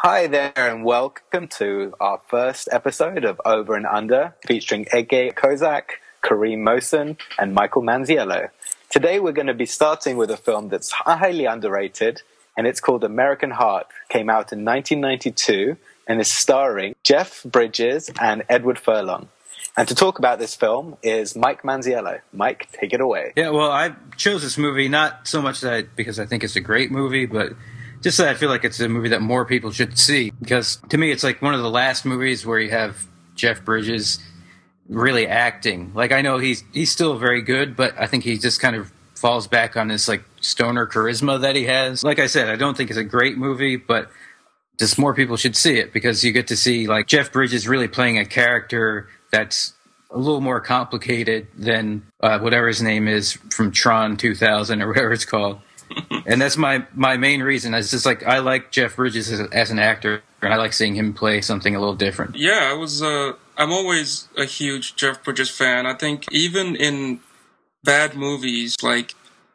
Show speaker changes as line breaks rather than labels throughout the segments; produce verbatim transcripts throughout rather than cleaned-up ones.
Hi there, and welcome to our first episode of Over and Under, featuring Ege Kozak, Kareem Mosen, and Michael Manziello. Today we're going to be starting with a film that's highly underrated, and it's called American Heart. Came out in nineteen ninety-two and is starring Jeff Bridges and Edward Furlong. And to talk about this film is Mike Manziello. Mike, take it away.
Yeah, well, I chose this movie not so much that I, because I think it's a great movie, but just that I feel like it's a movie that more people should see. Because to me, it's like one of the last movies where you have Jeff Bridges really acting. Like, I know he's he's still very good, but I think he just kind of falls back on this like stoner charisma that he has. Like I said, I don't think it's a great movie, but just more people should see it because you get to see like Jeff Bridges really playing a character that's a little more complicated than uh, whatever his name is from Tron two thousand or whatever it's called. And that's my, my main reason. It's just like I like Jeff Bridges as, as an actor, and I like seeing him play something a little different.
Yeah, I was. Uh, I'm always a huge Jeff Bridges fan. I think even in bad movies like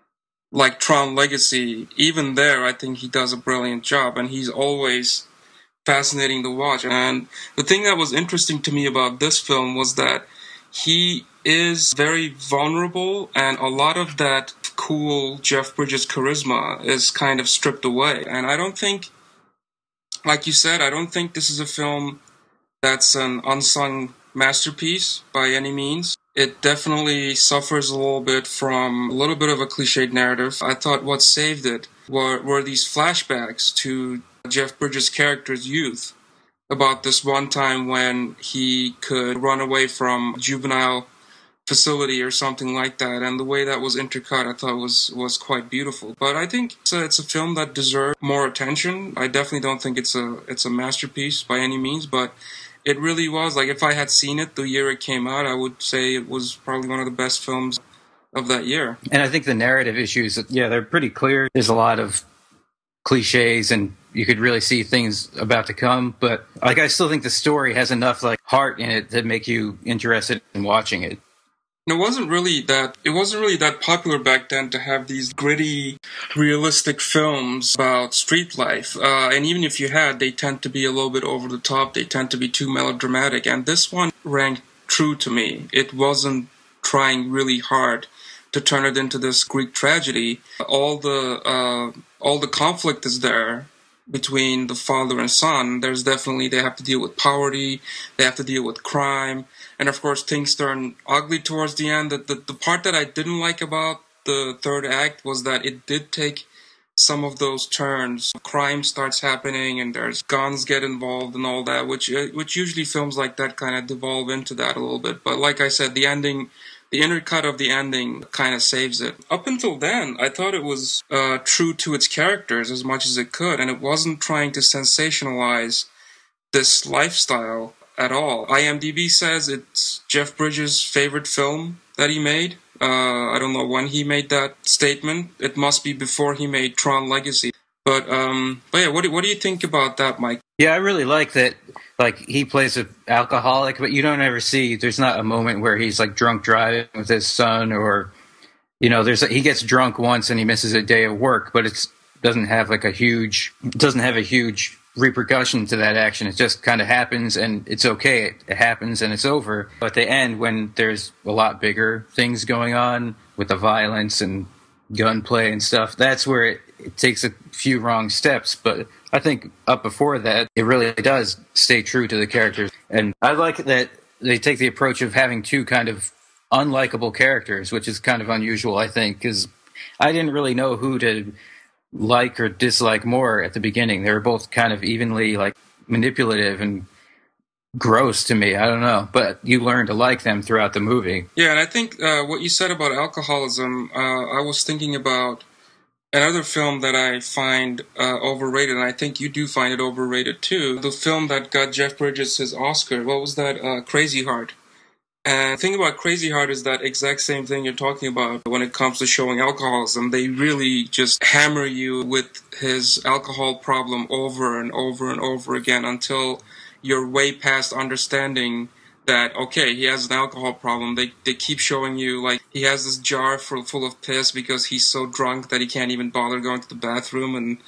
like Tron Legacy, even there, I think he does a brilliant job, and he's always fascinating to watch. And the thing that was interesting to me about this film was that he is very vulnerable, and a lot of that cool Jeff Bridges charisma is kind of stripped away. And I don't think, like you said, I don't think this is a film that's an unsung masterpiece by any means. It definitely suffers a little bit from a little bit of a cliched narrative. I thought what saved it were, were these flashbacks to Jeff Bridges' character's youth, about this one time when he could run away from a juvenile facility or something like that, and the way that was intercut I thought was was quite beautiful. But I think it's a, it's a film that deserves more attention. I definitely don't think it's a it's a masterpiece by any means, but it really was. Like, if I had seen it the year it came out, I would say it was probably one of the best films of that year.
And I think the narrative issues, yeah, they're pretty clear. There's a lot of cliches and you could really see things about to come, but like I still think the story has enough like heart in it to make you interested in watching it.
It wasn't really that it wasn't really that popular back then to have these gritty, realistic films about street life. Uh, and even if you had, they tend to be a little bit over the top. They tend to be too melodramatic. And this one rang true to me. It wasn't trying really hard to turn it into this Greek tragedy. All the uh, all the conflict is there between the father and son. There's definitely, they have to deal with poverty, they have to deal with crime, and of course things turn ugly towards the end. The, the, the part that I didn't like about the third act was that it did take some of those turns. Crime starts happening and there's guns get involved and all that, which which usually films like that kind of devolve into that a little bit. But like I said, the ending, the intercut of the ending kind of saves it. Up until then, I thought it was uh, true to its characters as much as it could, and it wasn't trying to sensationalize this lifestyle at all. IMDb says it's Jeff Bridges' favorite film that he made. Uh, I don't know when he made that statement. It must be before he made Tron Legacy. But, um, but yeah, what do, what do you think about that, Mike?
Yeah, I really like that. Like, he plays an alcoholic, but you don't ever see, there's not a moment where he's like drunk driving with his son, or, you know, there's, he gets drunk once and he misses a day of work, but it doesn't have like a huge, it doesn't have a huge repercussion to that action. It just kind of happens and it's okay. It, it happens and it's over. But at the end, when there's a lot bigger things going on with the violence and gunplay and stuff, that's where it, it takes a few wrong steps. But I think up before that, it really does stay true to the characters. And I like that they take the approach of having two kind of unlikable characters, which is kind of unusual, I think, because I didn't really know who to like or dislike more at the beginning. They were both kind of evenly like manipulative and gross to me. I don't know, but you learn to like them throughout the movie.
Yeah, and I think uh, what you said about alcoholism, uh, I was thinking about another film that I find uh, overrated, and I think you do find it overrated too. The film that got Jeff Bridges his Oscar, what was that? Uh, Crazy Heart. And the thing about Crazy Heart is that exact same thing you're talking about when it comes to showing alcoholism. They really just hammer you with his alcohol problem over and over and over again until you're way past understanding that, okay, he has an alcohol problem. They they keep showing you, like, he has this jar full, full of piss because he's so drunk that he can't even bother going to the bathroom. And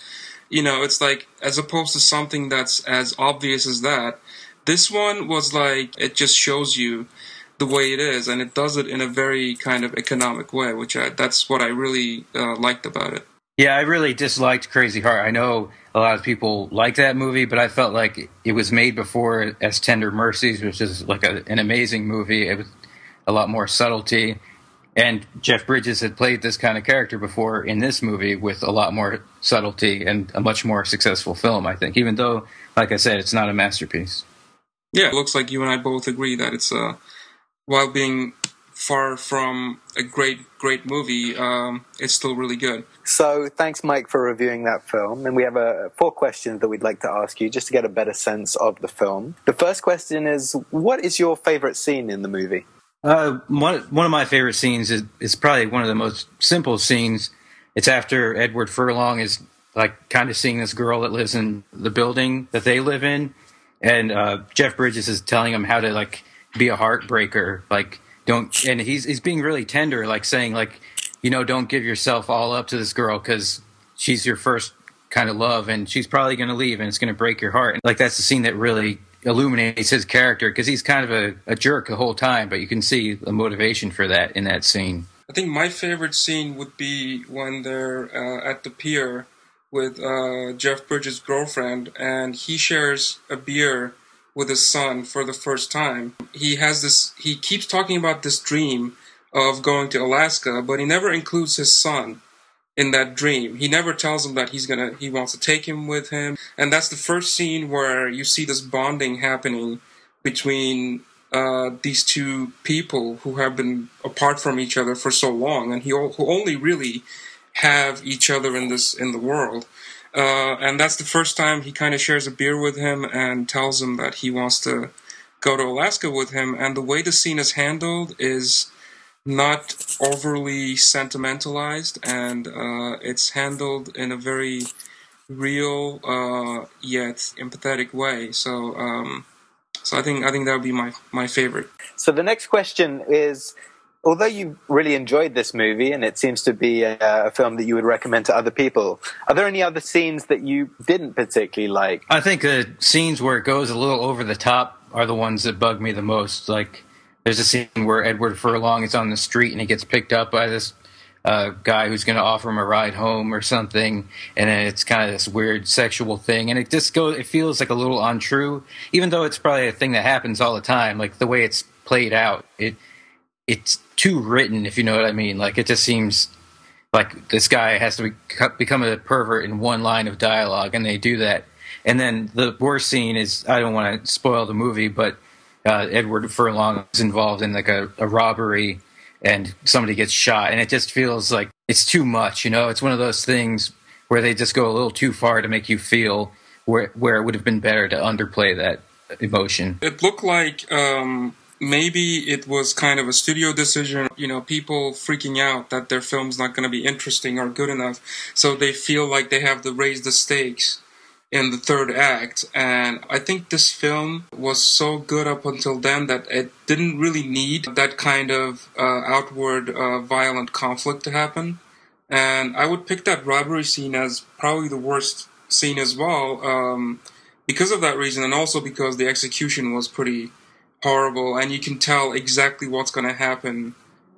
You know, it's like, as opposed to something that's as obvious as that, this one was like, it just shows you the way it is, and it does it in a very kind of economic way, which I, that's what I really uh, liked about it.
Yeah, I really disliked Crazy Heart. I know a lot of people like that movie, but I felt like it was made before as Tender Mercies, which is like a, an amazing movie. It was a lot more subtlety. And Jeff Bridges had played this kind of character before in this movie with a lot more subtlety and a much more successful film, I think, even though, like I said, it's not a masterpiece.
Yeah, it looks like you and I both agree that it's, uh, while being far from a great, great movie, um, it's still really good.
So thanks, Mike, for reviewing that film. And we have uh, four questions that we'd like to ask you just to get a better sense of the film. The first question is, what is your favorite scene in the movie?
Uh, one one of my favorite scenes is, is probably one of the most simple scenes. It's after Edward Furlong is like kind of seeing this girl that lives in the building that they live in, and uh, Jeff Bridges is telling him how to like be a heartbreaker, like don't, and he's he's being really tender, like saying like, you know, don't give yourself all up to this girl because she's your first kind of love, and she's probably going to leave, and it's going to break your heart. And like that's the scene that really illuminates his character because he's kind of a, a jerk the whole time, but you can see the motivation for that in that scene.
I think my favorite scene would be when they're uh, at the pier with uh, Jeff Bridges' girlfriend, and he shares a beer with his son for the first time. He has this, he keeps talking about this dream of going to Alaska, but he never includes his son in that dream. He never tells him that he's gonna, he wants to take him with him. And that's the first scene where you see this bonding happening between uh, these two people who have been apart from each other for so long, and he who only really have each other in this in the world. Uh, and that's the first time he kind of shares a beer with him and tells him that he wants to go to Alaska with him. And the way the scene is handled is not overly sentimentalized, and uh, it's handled in a very real uh, yet empathetic way. So, um, so I think I think that would be my my favorite.
So the next question is, although you really enjoyed this movie and it seems to be a, a film that you would recommend to other people, are there any other scenes that you didn't particularly like?
I think the scenes where it goes a little over the top are the ones that bug me the most. Like, there's a scene where Edward Furlong is on the street and he gets picked up by this uh, guy who's going to offer him a ride home or something, and then it's kind of this weird sexual thing, and it just goes. It feels like a little untrue, even though it's probably a thing that happens all the time. Like the way it's played out, it it's too written, if you know what I mean. Like it just seems like this guy has to be, become a pervert in one line of dialogue, and they do that. And then the worst scene is, I don't want to spoil the movie, but Uh, Edward Furlong is involved in like a, a robbery and somebody gets shot, and it just feels like it's too much, you know. It's one of those things where they just go a little too far to make you feel where where it would have been better to underplay that emotion.
It looked like um, maybe it was kind of a studio decision, you know, people freaking out that their film's not going to be interesting or good enough, so they feel like they have to raise the stakes in the third act. And I think this film was so good up until then that it didn't really need that kind of uh, outward uh, violent conflict to happen. And I would pick that robbery scene as probably the worst scene as well, um, because of that reason, and also because the execution was pretty horrible, and you can tell exactly what's going to happen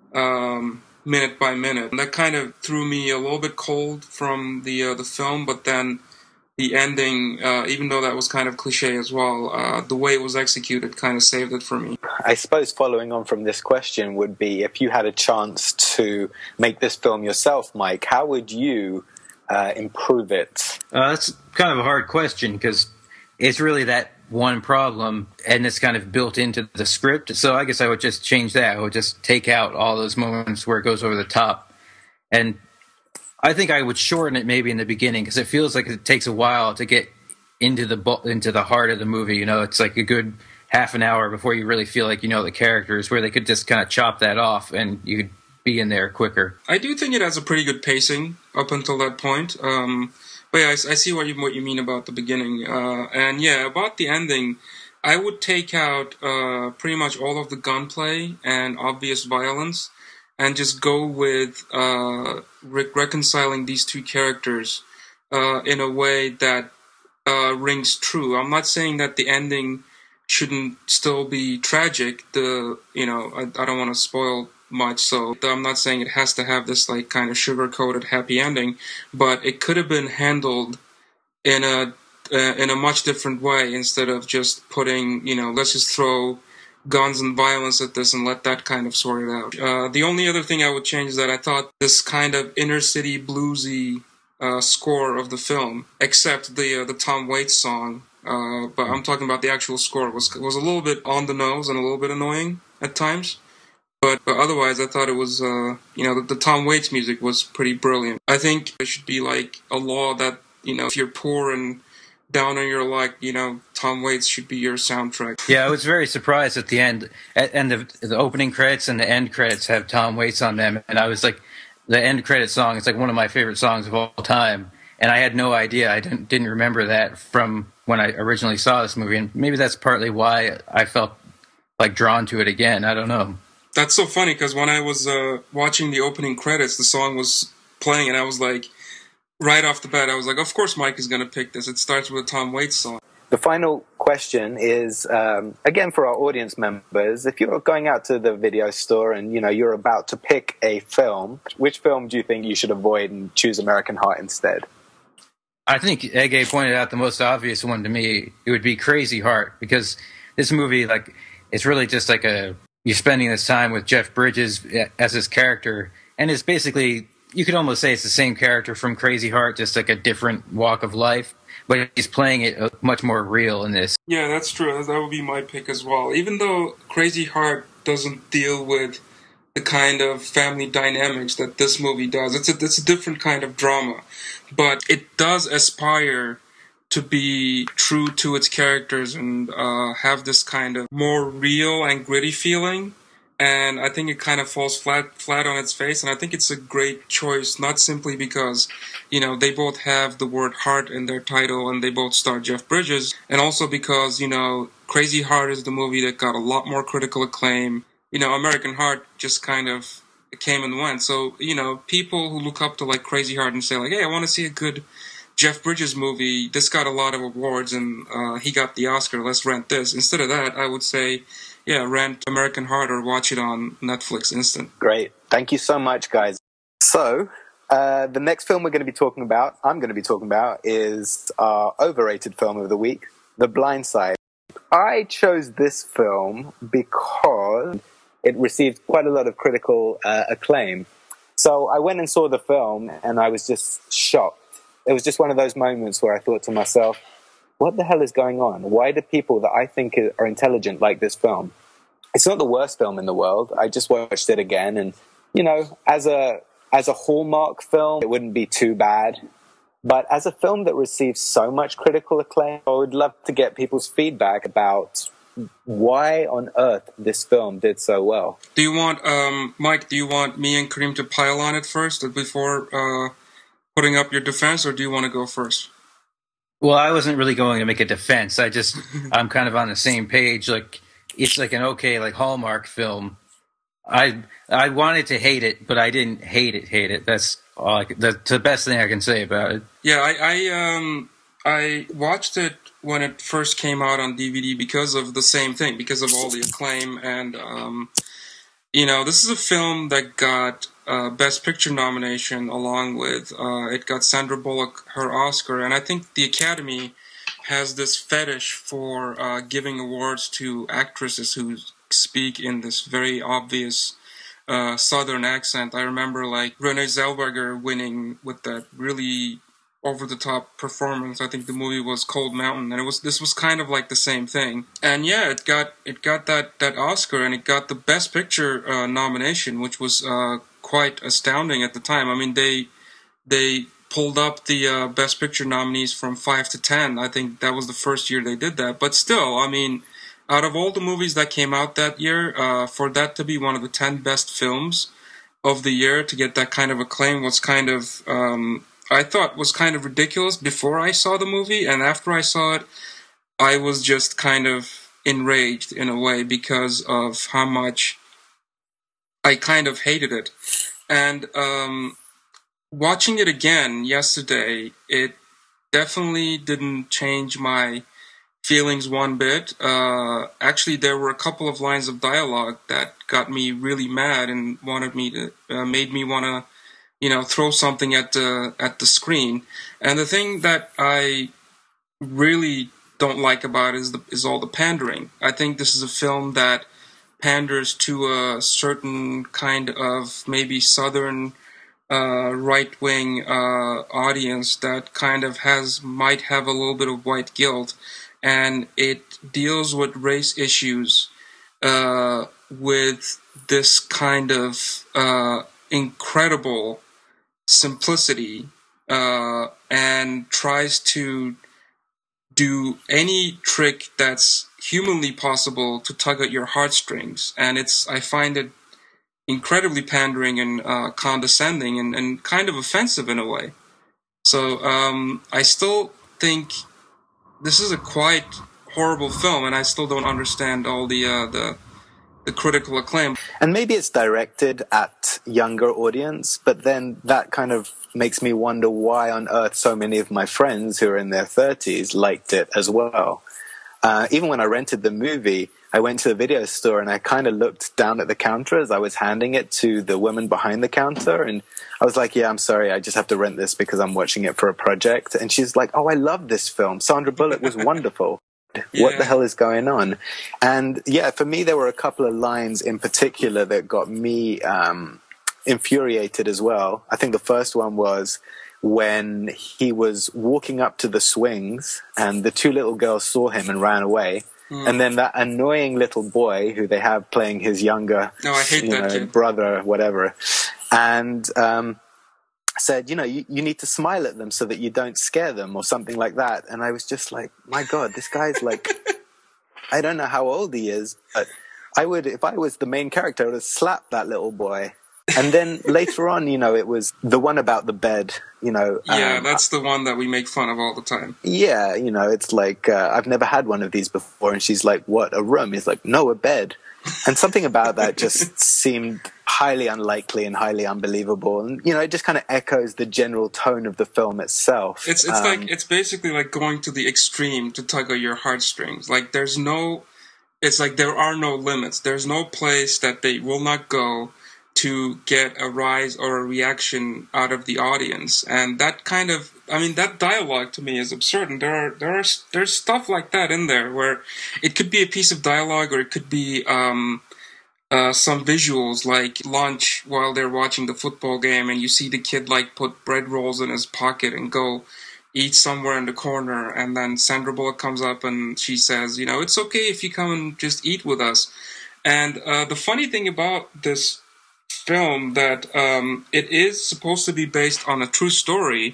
um, minute by minute. And that kind of threw me a little bit cold from the uh, the film, but then the ending, uh, even though that was kind of cliche as well, uh, the way it was executed kind of saved it for me.
I suppose following on from this question would be, if you had a chance to make this film yourself, Mike, how would you uh, improve it?
Uh, that's kind of a hard question because it's really that one problem, and it's kind of built into the script. So I guess I would just change that. I would just take out all those moments where it goes over the top, and I think I would shorten it maybe in the beginning because it feels like it takes a while to get into the into the heart of the movie. You know, it's like a good half an hour before you really feel like you know the characters, where they could just kind of chop that off and you could be in there quicker.
I do think it has a pretty good pacing up until that point. Um, but yeah, I, I see what you what you mean about the beginning. Uh, and yeah, about the ending, I would take out uh, pretty much all of the gunplay and obvious violence, and just go with uh, re- reconciling these two characters uh, in a way that uh, rings true. I'm not saying that the ending shouldn't still be tragic. The you know I, I don't want to spoil much, so I'm not saying it has to have this like kind of sugar coated happy ending, but it could have been handled in a uh, in a much different way instead of just putting you know let's just throw guns and violence at this and let that kind of sort it out. Uh, the only other thing I would change is that I thought this kind of inner city bluesy uh, score of the film, except the uh, the Tom Waits song, uh, but I'm talking about the actual score, was was a little bit on the nose and a little bit annoying at times. But, but otherwise, I thought it was, uh, you know, the, the Tom Waits music was pretty brilliant. I think there should be like a law that, you know, if you're poor and down on your luck, you know, Tom Waits should be your soundtrack.
Yeah, I was very surprised at the end, and the, the opening credits and the end credits have Tom Waits on them, and I was like, the end credit song is like one of my favorite songs of all time, and I had no idea, I didn't didn't remember that from when I originally saw this movie, and maybe that's partly why I felt like drawn to it again. I don't know.
That's so funny because when I was uh, watching the opening credits, the song was playing, and I was like, right off the bat, I was like, of course Mike is going to pick this. It starts with a Tom Waits song.
The final question is, um, again, for our audience members, if you're going out to the video store and, you know, you're about to pick a film, which film do you think you should avoid and choose American Heart instead?
I think Ege pointed out the most obvious one to me. It would be Crazy Heart, because this movie, like, it's really just like a, you're spending this time with Jeff Bridges as his character, and it's basically, you could almost say it's the same character from Crazy Heart, just like a different walk of life, but he's playing it much more real in this.
Yeah, that's true. That would be my pick as well. Even though Crazy Heart doesn't deal with the kind of family dynamics that this movie does, it's a, it's a different kind of drama, but it does aspire to be true to its characters and uh, have this kind of more real and gritty feeling. And I think it kind of falls flat flat on its face. And I think it's a great choice, not simply because, you know, they both have the word heart in their title and they both star Jeff Bridges, and also because, you know, Crazy Heart is the movie that got a lot more critical acclaim. You know, American Heart just kind of came and went. So, you know, people who look up to like Crazy Heart and say like, hey, I want to see a good Jeff Bridges movie, this got a lot of awards and uh, he got the Oscar, let's rent this. Instead of that, I would say, yeah, rent American Heart or watch it on Netflix instant.
Great. Thank you so much, guys. So, uh, the next film we're going to be talking about, I'm going to be talking about, is our overrated film of the week, The Blind Side. I chose this film because it received quite a lot of critical uh, acclaim. So I went and saw the film and I was just shocked. It was just one of those moments where I thought to myself, what the hell is going on? Why do people that I think are intelligent like this film? It's not the worst film in the world. I just watched it again, and, you know, as a as a Hallmark film, it wouldn't be too bad. But as a film that receives so much critical acclaim, I would love to get people's feedback about why on earth this film did so well.
Do you want, um, Mike, do you want me and Kareem to pile on it first before uh, putting up your defense, or do you want to go first?
Well, I wasn't really going to make a defense. I just, I'm kind of on the same page. Like, it's like an okay, like Hallmark film. I I wanted to hate it, but I didn't hate it. Hate it. That's all. I, that's the best thing I can say about it.
Yeah, I I um I watched it when it first came out on D V D because of the same thing, because of all the acclaim, and um, you know, this is a film that got uh, Best Picture nomination along with uh, it got Sandra Bullock her Oscar, and I think the Academy has this fetish for uh, giving awards to actresses who speak in this very obvious uh, Southern accent. I remember like Renee Zellweger winning with that really over-the-top performance. I think the movie was Cold Mountain, and it was this was kind of like the same thing. And yeah, it got it got that, that Oscar, and it got the Best Picture uh, nomination, which was uh, quite astounding at the time. I mean, they they pulled up the uh, Best Picture nominees from five to ten. I think that was the first year they did that. But still, I mean, out of all the movies that came out that year, uh, for that to be one of the ten best films of the year, to get that kind of acclaim was kind of, um, I thought was kind of ridiculous before I saw the movie. And after I saw it, I was just kind of enraged in a way because of how much I kind of hated it. And, um, watching it again yesterday, it definitely didn't change my feelings one bit. Uh, actually, there were a couple of lines of dialogue that got me really mad and wanted me to, uh, made me want to, you know, throw something at the at the screen. And the thing that I really don't like about it is the, is all the pandering. I think this is a film that panders to a certain kind of maybe southern uh, right wing uh, audience that kind of has might have a little bit of white guilt, and it deals with race issues uh, with this kind of uh, incredible simplicity, uh, and tries to do any trick that's humanly possible to tug at your heartstrings. And it's I find it incredibly pandering and uh, condescending and, and kind of offensive in a way. So um, I still think this is a quite horrible film, and I still don't understand all the uh, the the critical acclaim.
And maybe it's directed at younger audience, but then that kind of makes me wonder why on earth so many of my friends who are in their thirties liked it as well. Uh, even when I rented the movie, I went to the video store and I kind of looked down at the counter as I was handing it to the woman behind the counter. And I was like, yeah, I'm sorry, I just have to rent this because I'm watching it for a project. And she's like, oh, I love this film. Sandra Bullock was wonderful.
Yeah.
What the hell is going on? And yeah, for me, there were a couple of lines in particular that got me um, infuriated as well. I think the first one was when he was walking up to the swings and the two little girls saw him and ran away. Mm. And then that annoying little boy who they have playing his younger
no, I hate
you
that
know,
kid.
brother, whatever. And um, said, you know, you, you need to smile at them so that you don't scare them or something like that. And I was just like, my God, this guy's like, I don't know how old he is, but I would, if I was the main character, I would have slapped that little boy. And then later on, you know, it was the one about the bed, you know.
Yeah,
um,
that's the one that we make fun of all the time.
Yeah, you know, it's like, uh, I've never had one of these before. And she's like, what, a room? He's like, no, a bed. And something about that just seemed highly unlikely and highly unbelievable. And, you know, it just kind of echoes the general tone of the film itself.
It's it's
um,
like, it's basically like going to the extreme to tug at your heartstrings. Like, there's no, it's like there are no limits. There's no place that they will not go to get a rise or a reaction out of the audience. And that kind of, I mean, that dialogue to me is absurd. And there are, there are, there's stuff like that in there where it could be a piece of dialogue or it could be, um, uh, some visuals like lunch while they're watching the football game and you see the kid like put bread rolls in his pocket and go eat somewhere in the corner. And then Sandra Bullock comes up and she says, you know, it's okay if you come and just eat with us. And, uh, the funny thing about this film that um, it is supposed to be based on a true story,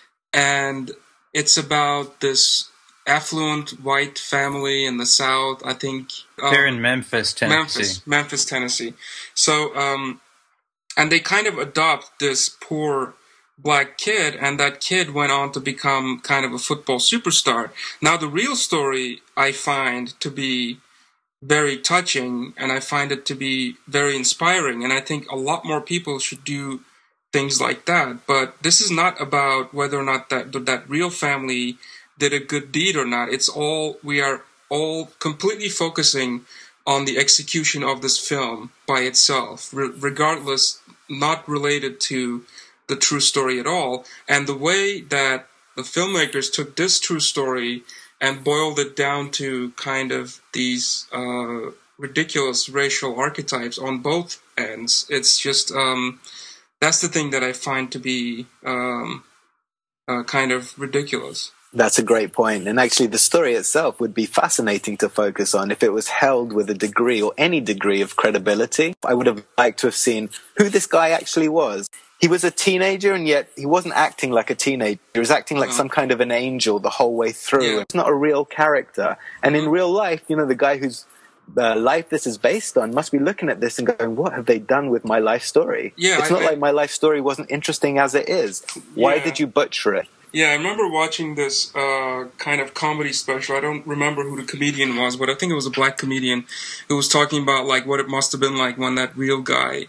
and it's about this affluent white family in the South. I think um,
they're in Memphis, Tennessee.
Memphis, Memphis, Tennessee. So, um, and they kind of adopt this poor black kid, and that kid went on to become kind of a football superstar. Now, the real story I find to be very touching, and I find it to be very inspiring, and I think a lot more people should do things like that. But this is not about whether or not that that real family did a good deed or not. It's all, we are all completely focusing on the execution of this film by itself, re- regardless, not related to the true story at all. And the way that the filmmakers took this true story and boiled it down to kind of these uh, ridiculous racial archetypes on both ends. It's just, um, that's the thing that I find to be um, uh, kind of ridiculous.
That's a great point. And actually, the story itself would be fascinating to focus on if it was held with a degree or any degree of credibility. I would have liked to have seen who this guy actually was. He was a teenager, and yet he wasn't acting like a teenager. He was acting like uh-huh. some kind of an angel the whole way through.
Yeah.
It's not a real character. And in real life, you know, the guy whose uh, life this is based on must be looking at this and going, what have they done with my life story?
Yeah,
it's
I,
not
I,
like my life story wasn't interesting as it is. Why
yeah.
did you butcher it?
Yeah, I remember watching this uh, kind of comedy special. I don't remember who the comedian was, but I think it was a black comedian who was talking about like what it must have been like when that real guy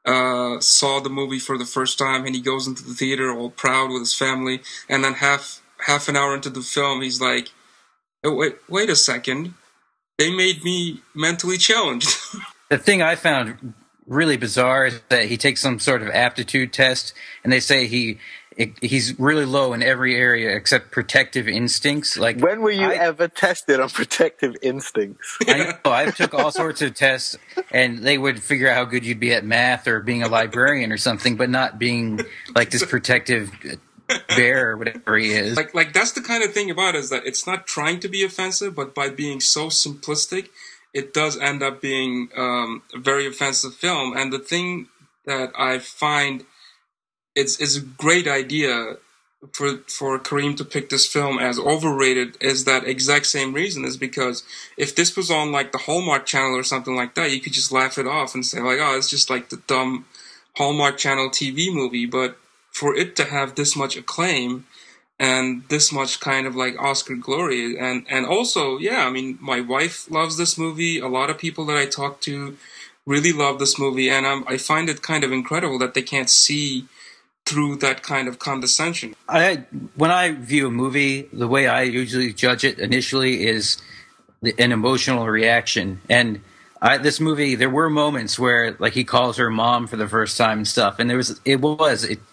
uh, saw the movie for the first time, and he goes into the theater all proud with his family, and then half half an hour into the film, he's like, oh, wait, wait a second, they made me mentally challenged.
The thing I found really bizarre is that he takes some sort of aptitude test, and they say he he's really low in every area except protective instincts. Like,
when were you
I,
ever tested on protective instincts?
I know I took all sorts of tests, and they would figure out how good you'd be at math or being a librarian or something, but not being like this protective bear or whatever he is.
Like, like that's the kind of thing about it, is that it's not trying to be offensive, but by being so simplistic, it does end up being um, a very offensive film. And the thing that I find it's is a great idea for for Kareem to pick this film as overrated is that exact same reason, is because if this was on like the Hallmark Channel or something like that, you could just laugh it off and say like, oh, it's just like the dumb Hallmark Channel T V movie. But for it to have this much acclaim and this much kind of like Oscar glory, and and also, yeah, I mean, my wife loves this movie. A lot of people that I talk to really love this movie, and I'm, I find it kind of incredible that they can't see through that kind of condescension.
I when I view a movie, the way I usually judge it initially is the, an emotional reaction. And I, this movie, there were moments where, like, he calls her mom for the first time and stuff, and there was it was it.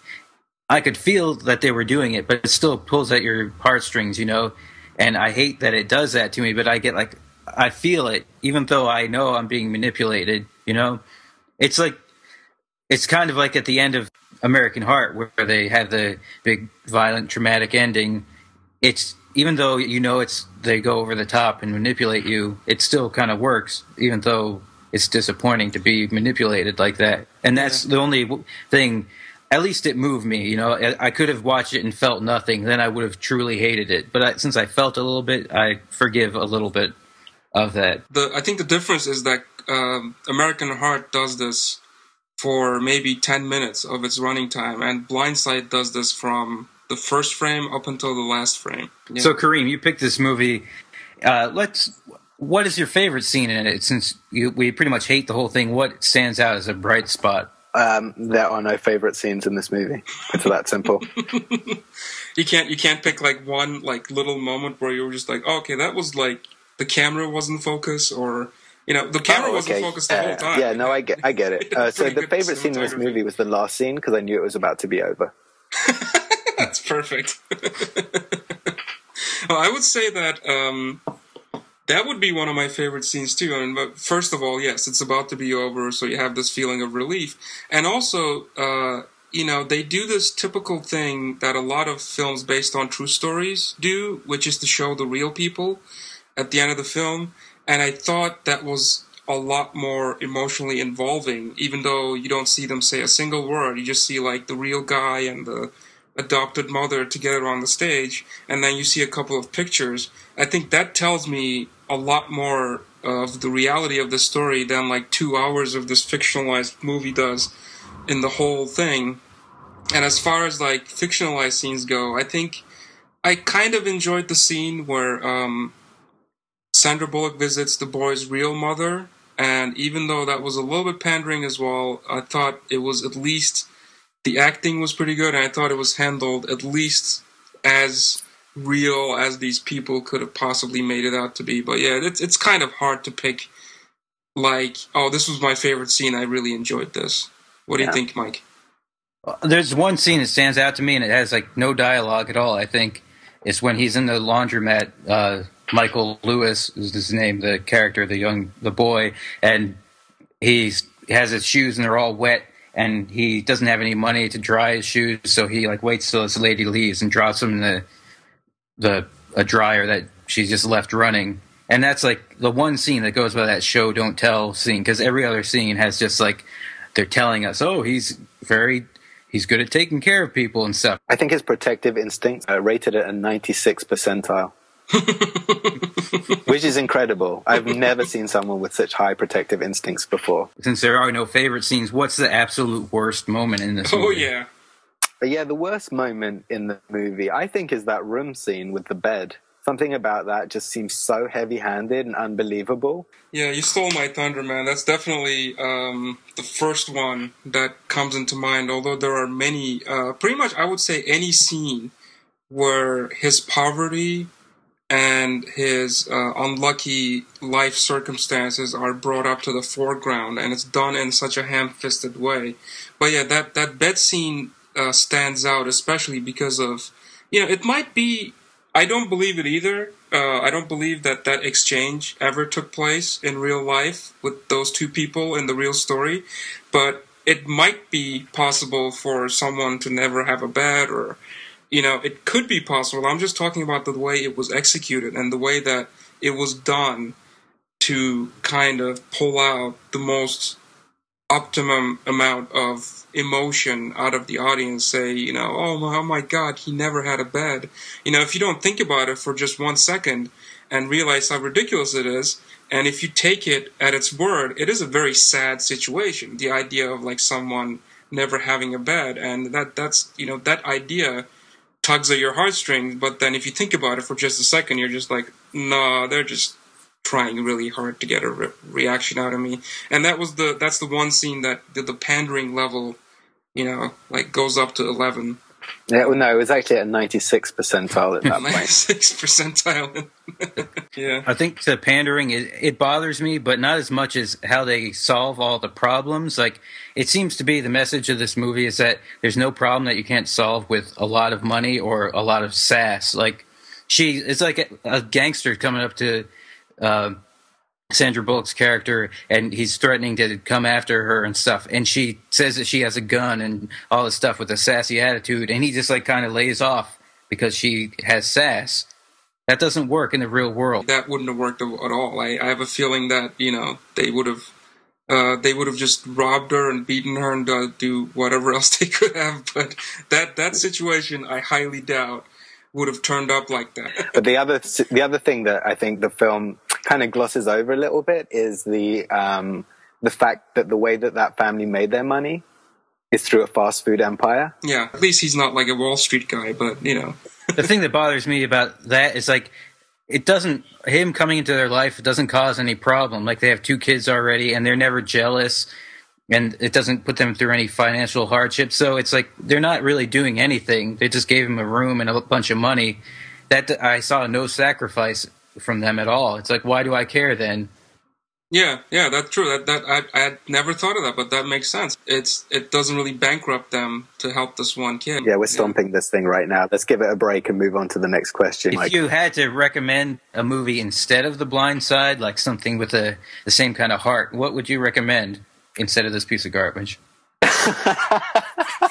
I could feel that they were doing it, but it still pulls at your heartstrings, you know. And I hate that it does that to me, but I get like I feel it, even though I know I'm being manipulated. You know, it's like it's kind of like at the end of American Heart, where they have the big, violent, traumatic ending. It's even though you know it's they go over the top and manipulate you, it still kind of works, even though it's disappointing to be manipulated like that. And that's yeah. the only thing. At least it moved me. You know, I could have watched it and felt nothing. Then I would have truly hated it. But I, since I felt a little bit, I forgive a little bit of that.
The I think the difference is that um, American Heart does this for maybe ten minutes of its running time, and Blindside does this from the first frame up until the last frame. Yeah.
So, Kareem, you picked this movie. Uh, let's. What is your favorite scene in it? Since you, we pretty much hate the whole thing, what stands out as a bright spot?
Um, there are no favorite scenes in this movie. It's that simple.
you can't you can't pick like one like little moment where you were just like, oh, okay, that was like the camera wasn't focused, or you know, the camera
oh, okay.
wasn't focused the
uh,
whole time.
Yeah, no, I get, I get it. Uh, so the favorite scene in this movie was the last scene because I knew it was about to be over.
That's perfect. Well, I would say that um, that would be one of my favorite scenes too. I mean, but first of all, yes, it's about to be over, so you have this feeling of relief, and also, uh, you know, they do this typical thing that a lot of films based on true stories do, which is to show the real people at the end of the film. And I thought that was a lot more emotionally involving, even though you don't see them say a single word. You just see like the real guy and the adopted mother together on the stage, and then you see a couple of pictures. I think that tells me a lot more of the reality of the story than like two hours of this fictionalized movie does in the whole thing. And as far as like fictionalized scenes go, I think I kind of enjoyed the scene where um, Sandra Bullock visits the boy's real mother, and even though that was a little bit pandering as well, I thought it was at least the acting was pretty good, and I thought it was handled at least as real as these people could have possibly made it out to be. But yeah, it's it's kind of hard to pick like, oh, this was my favorite scene, I really enjoyed this. What do yeah. you think, Mike?
There's one scene that stands out to me, and it has like no dialogue at all, I think. It's when he's in the laundromat. Uh, Michael Lewis is his name, the character, the young, the boy, and he's, he has his shoes and they're all wet, and he doesn't have any money to dry his shoes, so he like waits till this lady leaves and drops them in the the a dryer that she just left running. And that's like the one scene that goes by that show don't tell scene, because every other scene has just like they're telling us, oh, he's very he's good at taking care of people and stuff.
I think his protective instinct uh, rated at a ninety-six percentile. Which is incredible. I've never seen someone with such high protective instincts before.
Since there are no favorite scenes, what's the absolute worst moment in this movie?
Oh, yeah.
But yeah, the worst moment in the movie, I think, is that room scene with the bed. Something about that just seems so heavy-handed and unbelievable.
Yeah, you stole my thunder, man. That's definitely um, the first one that comes into mind, although there are many. Uh, pretty much, I would say any scene where his poverty and his uh, unlucky life circumstances are brought up to the foreground, and it's done in such a ham-fisted way. But yeah, that, that bed scene uh, stands out, especially because of, you know, it might be, I don't believe it either. Uh, I don't believe that that exchange ever took place in real life with those two people in the real story, but it might be possible for someone to never have a bed, or you know, it could be possible. I'm just talking about the way it was executed and the way that it was done to kind of pull out the most optimum amount of emotion out of the audience. Say, you know, oh my, oh my God, he never had a bed. You know, if you don't think about it for just one second and realize how ridiculous it is, and if you take it at its word, it is a very sad situation. The idea of like someone never having a bed, and that that's you know that idea tugs at your heartstrings, but then if you think about it for just a second, you're just like, nah, they're just trying really hard to get a re- reaction out of me. And that was the that's the one scene that the, the pandering level, you know, like goes up to eleven.
Yeah, well, no, it was actually at ninety-six percentile at that point.
ninety-six percentile. Yeah.
I think the pandering, it, it bothers me, but not as much as how they solve all the problems. Like, it seems to be the message of this movie is that there's no problem that you can't solve with a lot of money or a lot of sass. Like, she, it's like a, a gangster coming up to uh, Sandra Bullock's character, and he's threatening to come after her and stuff, and she says that she has a gun and all this stuff with a sassy attitude, and he just like kind of lays off because she has sass. That doesn't work in the real world.
That wouldn't have worked at all. I, I have a feeling that, you know, they would have uh, they would have just robbed her and beaten her and uh, do whatever else they could have. But that that situation, I highly doubt, would have turned up like that.
But the other the other thing that I think the film kind of glosses over a little bit is the um, the fact that the way that that family made their money is through a fast food empire.
Yeah, at least he's not like a Wall Street guy, but, you know.
The thing that bothers me about that is like, it doesn't, him coming into their life, it doesn't cause any problem. Like, they have two kids already and they're never jealous, and it doesn't put them through any financial hardship. So it's like, they're not really doing anything. They just gave him a room and a bunch of money. That I saw no sacrifice from them at all. It's like, why do I care then?
Yeah, yeah, that's true. That that I I had never thought of that, but that makes sense. It's it doesn't really bankrupt them to help this one kid.
Yeah, we're stomping yeah. this thing right now. Let's give it a break and move on to the next question.
If
like,
you had to recommend a movie instead of The Blind Side, like something with a, the same kind of heart, what would you recommend instead of this piece of garbage?
I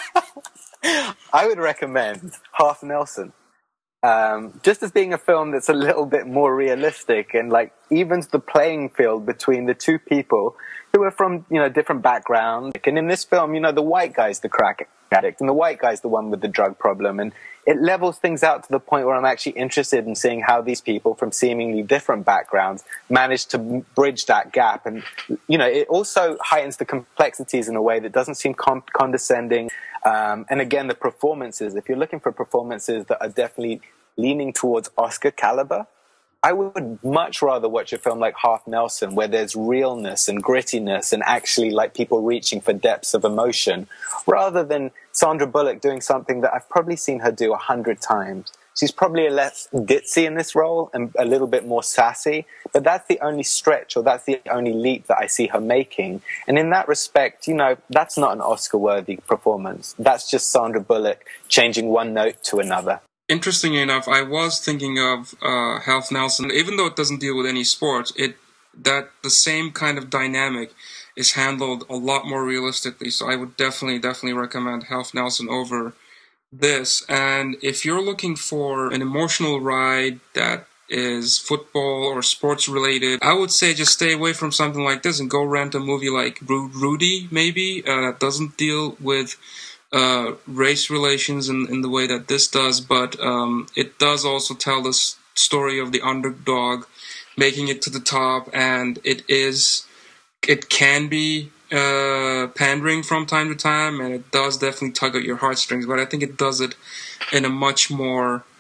would recommend Half Nelson. Um, just as being a film that's a little bit more realistic and like evens the playing field between the two people who are from, you know, different backgrounds. And in this film, you know, the white guy's the crack addict and the white guy's the one with the drug problem. And it levels things out to the point where I'm actually interested in seeing how these people from seemingly different backgrounds manage to bridge that gap. And, you know, it also heightens the complexities in a way that doesn't seem con- condescending. Um, and again, the performances, if you're looking for performances that are definitely leaning towards Oscar caliber, I would much rather watch a film like Half Nelson, where there's realness and grittiness and actually like people reaching for depths of emotion, rather than Sandra Bullock doing something that I've probably seen her do a hundred times. She's probably a less ditzy in this role and a little bit more sassy, but that's the only stretch or that's the only leap that I see her making. And in that respect, you know, that's not an Oscar-worthy performance. That's just Sandra Bullock changing one note to another.
Interestingly enough, I was thinking of uh, Half Nelson. Even though it doesn't deal with any sports, it that the same kind of dynamic is handled a lot more realistically. So I would definitely, definitely recommend Half Nelson over this. And if you're looking for an emotional ride that is football or sports related, I would say just stay away from something like this and go rent a movie like Rudy, maybe, uh, that doesn't deal with uh, race relations in, in the way that this does, but um, it does also tell the story of the underdog making it to the top, and it is, it can be uh, pandering from time to time, and it does definitely tug at your heartstrings, but I think it does it in a much more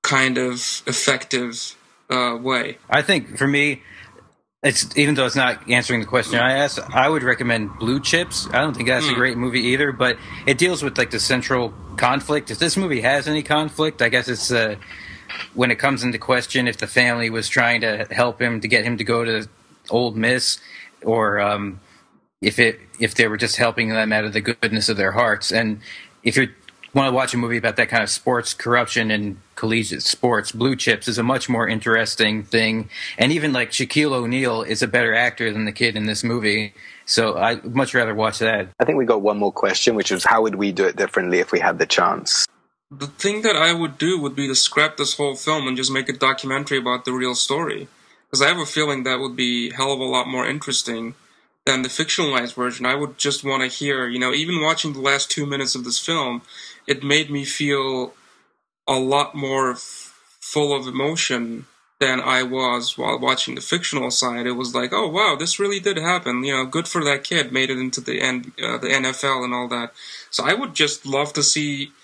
kind of effective uh, way.
I think for me, it's even though it's not answering the question I asked, I would recommend Blue Chips. I don't think that's mm. a great movie either, but it deals with like the central conflict. If this movie has any conflict, I guess it's uh, when it comes into question if the family was trying to help him to get him to go to Ole Miss, or um, if it if they were just helping them out of the goodness of their hearts. And if you want to watch a movie about that kind of sports corruption and collegiate sports, Blue Chips is a much more interesting thing. And even like Shaquille O'Neal is a better actor than the kid in this movie. So I'd much rather watch that.
I think we got one more question, which is how would we do it differently if we had the chance?
The thing that I would do would be to scrap this whole film and just make a documentary about the real story. Because I have a feeling that would be a hell of a lot more interesting than the fictionalized version. I would just want to hear, you know, even watching the last two minutes of this film, it made me feel a lot more f- full of emotion than I was while watching the fictional side. It was like, oh wow, this really did happen. You know, good for that kid, made it into the N- uh, the N F L and all that. So I would just love to see.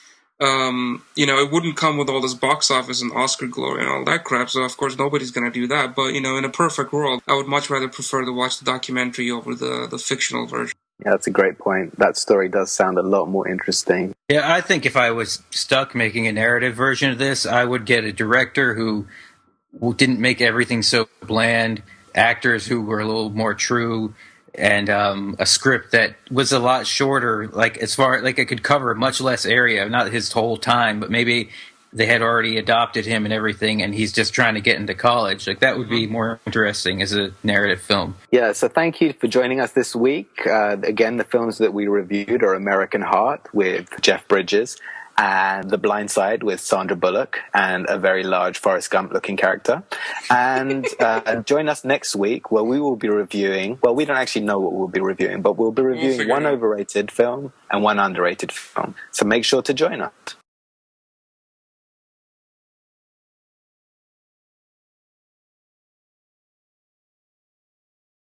Um, you know, it wouldn't come with all this box office and Oscar glory and all that crap, so of course nobody's going to do that. But, you know, in a perfect world, I would much rather prefer to watch the documentary over the, the fictional version.
Yeah, that's a great point. That story does sound a lot more interesting.
Yeah, I think if I was stuck making a narrative version of this, I would get a director who didn't make everything so bland, actors who were a little more true, and um, a script that was a lot shorter, like as far like it could cover much less area, not his whole time, but maybe they had already adopted him and everything, and he's just trying to get into college. Like that would be more interesting as a narrative film.
Yeah, so thank you for joining us this week. Uh, again, the films that we reviewed are American Heart with Jeff Bridges, and The Blind Side with Sandra Bullock and a very large Forrest Gump-looking character. And uh, join us next week where we will be reviewing, well, we don't actually know what we'll be reviewing, but we'll be reviewing
we'll
one overrated film and one underrated film. So make sure to join us.